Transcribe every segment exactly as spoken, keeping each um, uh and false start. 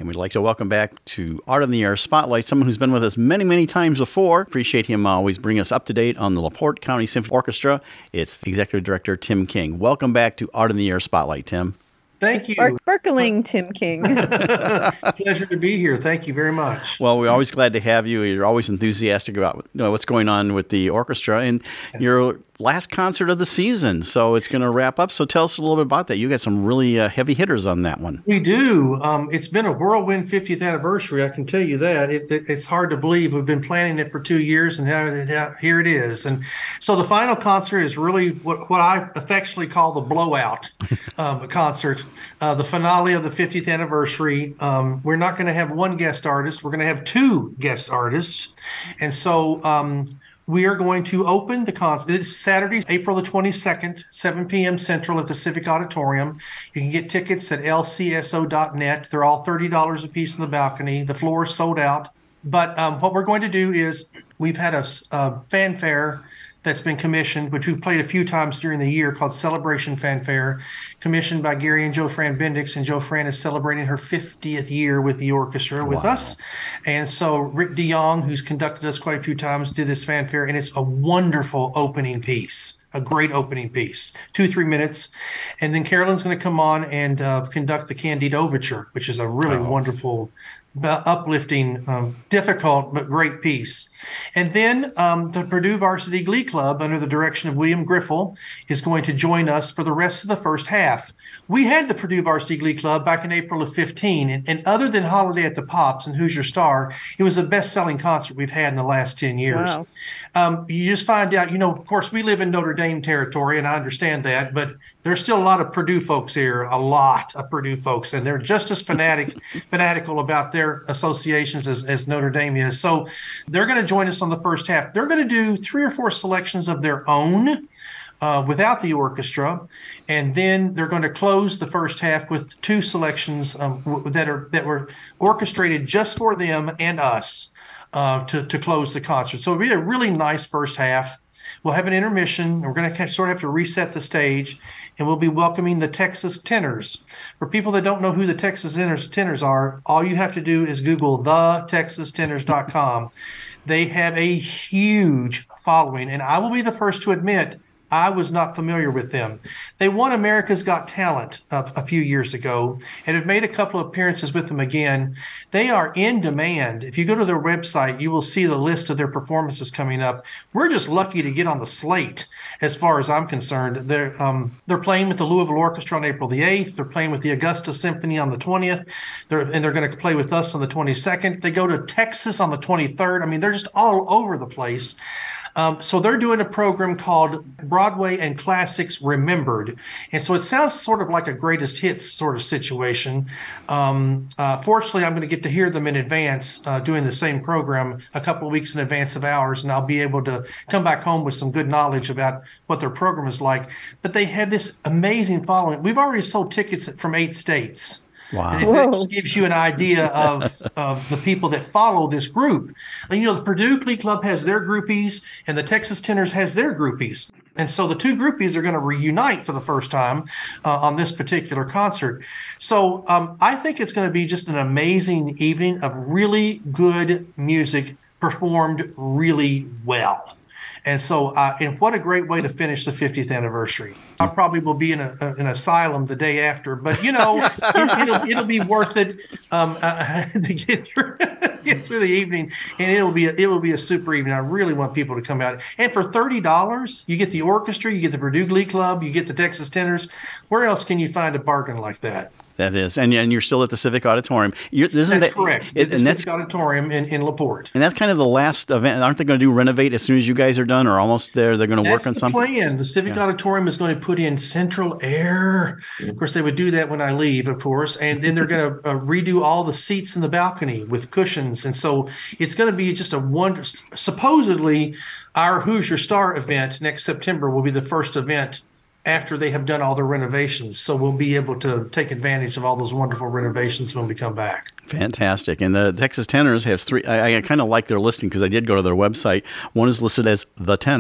And we'd like to welcome back to Art in the Air Spotlight someone who's been with us many, many times before. Appreciate him always bringing us up to date on the LaPorte County Symphony Orchestra. It's the Executive Director, Tim King. Welcome back to Art in the Air Spotlight, Tim. Thank you. Spark- sparkling Tim King. Pleasure to be here. Thank you very much. Well, we're always glad to have you. You're always enthusiastic about you know, what's going on with the orchestra. And your last concert of the season, so it's going to wrap up. So tell us a little bit about that. You got some really uh, heavy hitters on that one. We do. Um, it's been a whirlwind fiftieth anniversary, I can tell you that. It, it, it's hard to believe. We've been planning it for two years, and now, here it is. And so the final concert is really what, what I affectionately call the blowout um, concert, uh, the finale of the fiftieth anniversary. Um, we're not going to have one guest artist. We're going to have two guest artists. And so um, we are going to open the concert. It's Saturday, April the twenty-second, seven p.m. Central at the Civic Auditorium. You can get tickets at L C S O dot net. They're all thirty dollars a piece in the balcony. The floor is sold out. But um, what we're going to do is we've had a, a fanfare that's been commissioned, which we've played a few times during the year, called Celebration Fanfare, commissioned by Gary and Joe Fran Bendix. And Joe Fran is celebrating her fiftieth year with the orchestra with wow. us. And so Rick DeYoung, who's conducted us quite a few times, did this fanfare, and it's a wonderful opening piece. A great opening piece, two, three minutes. And then Carolyn's going to come on and uh, conduct the Candide Overture, which is a really oh. wonderful, uh, uplifting, um, difficult, but great piece. And then um, the Purdue Varsity Glee Club, under the direction of William Griffel, is going to join us for the rest of the first half. We had the Purdue Varsity Glee Club back in April of fifteen, and, and other than Holiday at the Pops and Who's Your Star, it was the best-selling concert we've had in the last ten years. Wow. Um, you just find out, you know, of course, we live in Notre Dame territory, and I understand that, but there's still a lot of Purdue folks here, a lot of Purdue folks, and they're just as fanatic, fanatical about their associations as, as Notre Dame is. So they're going to join us on the first half. They're going to do three or four selections of their own uh, without the orchestra, and then they're going to close the first half with two selections um, w- that are that were orchestrated just for them and us uh, to to close the concert. So it'll be a really nice first half. We'll have an intermission. We're going to sort of have to reset the stage, and we'll be welcoming the Texas Tenors. For people that don't know who the Texas Tenors are, all you have to do is Google the texas tenors dot com. They have a huge following, and I will be the first to admit I was not familiar with them. They won America's Got Talent uh, a few years ago and have made a couple of appearances with them again. They are in demand. If you go to their website, you will see the list of their performances coming up. We're just lucky to get on the slate as far as I'm concerned. They're, um, they're playing with the Louisville Orchestra on April the eighth. They're playing with the Augusta Symphony on the twentieth. They're, and they're going to play with us on the twenty-second. They go to Texas on the twenty-third. I mean, they're just all over the place. Um, so they're doing a program called Broadway and Classics Remembered. And so it sounds sort of like a greatest hits sort of situation. Um, uh, fortunately, I'm going to get to hear them in advance uh, doing the same program a couple of weeks in advance of ours, and I'll be able to come back home with some good knowledge about what their program is like. But they have this amazing following. We've already sold tickets from eight states. Wow. And it just gives you an idea of, of the people that follow this group. And, you know, the Purdue Glee Club has their groupies, and the Texas Tenors has their groupies. And so the two groupies are going to reunite for the first time uh, on this particular concert. So um, I think it's going to be just an amazing evening of really good music performed really well. And so, uh, and what a great way to finish the fiftieth anniversary. I probably will be in a, an asylum the day after, but, you know, it, it'll, it'll be worth it um, uh, to get through, get through the evening, and it'll be a, it will be a super evening. I really want people to come out. And for thirty dollars, you get the orchestra, you get the Purdue Glee Club, you get the Texas Tenors. Where else can you find a bargain like that? That is, and and you're still at the Civic Auditorium. You're, this that's is the, correct. It, the and Civic that's, Auditorium in, in LaPorte. And that's kind of the last event. Aren't they going to do renovate as soon as you guys are done, or almost there? They're going to work on the something. That's the plan. The Civic yeah. Auditorium is going to put in central air. Of course, they would do that when I leave, of course, and then they're going to uh, redo all the seats in the balcony with cushions, and so it's going to be just a wonder. Supposedly, our Who's Your Star event next September will be the first event after they have done all the renovations. So we'll be able to take advantage of all those wonderful renovations when we come back. Fantastic. And the Texas Tenors has three. I, I kind of like their listing because I did go to their website. One is listed as the tenor,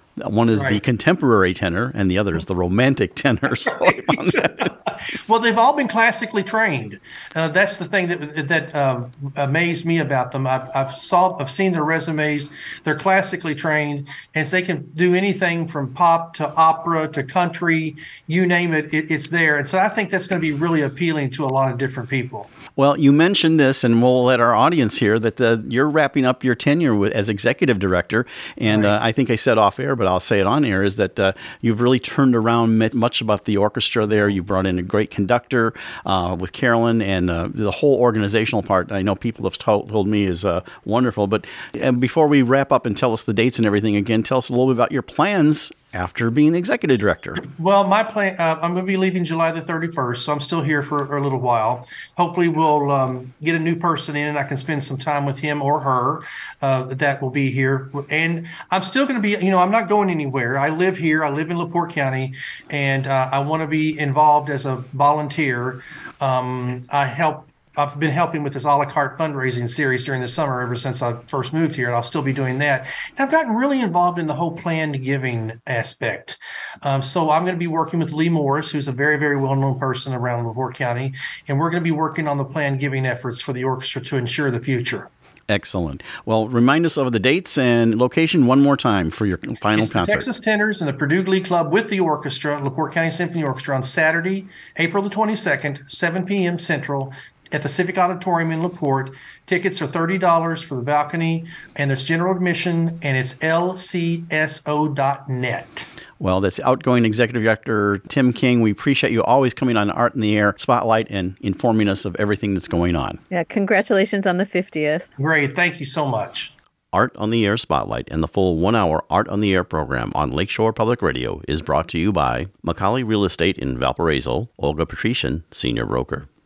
One is Right. the contemporary tenor, and the other is the romantic tenor. So Well, they've all been classically trained. Uh, that's the thing that that um, amazed me about them. I've, I've saw, I've seen their resumes. They're classically trained, and they can do anything from pop to opera to country, you name it, it it's there. And so I think that's going to be really appealing to a lot of different people. Well, you mentioned this, and we'll let our audience hear that the, you're wrapping up your tenure with, as executive director. And Right. uh, I think I said off air, but I'll say it on air, is that uh, you've really turned around much about the orchestra there. You brought in a great conductor uh, with Carolyn, and uh, the whole organizational part, I know people have told, told me is uh, wonderful. But uh, before we wrap up and tell us the dates and everything again, tell us a little bit about your plans after being executive director. Well, my plan, uh, I'm going to be leaving July the thirty-first, so I'm still here for a little while. Hopefully we'll um, get a new person in and I can spend some time with him or her uh, that will be here. And I'm still going to be, you know, I'm not going anywhere. I live here. I live in LaPorte County, and uh, I want to be involved as a volunteer. Um, I help I've been helping with this a la carte fundraising series during the summer ever since I first moved here, and I'll still be doing that. And I've gotten really involved in the whole planned giving aspect. Um, so I'm going to be working with Lee Morris, who's a very, very well-known person around LaPorte County, and we're going to be working on the planned giving efforts for the orchestra to ensure the future. Excellent. Well, remind us of the dates and location one more time for your final It's the concert. Texas Tenors and the Purdue Glee Club with the orchestra, LaPorte County Symphony Orchestra, on Saturday, April the twenty-second, seven p.m. Central, at the Civic Auditorium in LaPorte. Tickets are thirty dollars for the balcony, and there's general admission, and it's L C S O dot net. Well, that's outgoing Executive Director Tim King. We appreciate you always coming on Art in the Air Spotlight and informing us of everything that's going on. Yeah, congratulations on the fiftieth. Great. Thank you so much. Art on the Air Spotlight and the full one-hour Art on the Air program on Lakeshore Public Radio is brought to you by Macaulay Real Estate in Valparaiso, Olga Patrician, Senior Broker.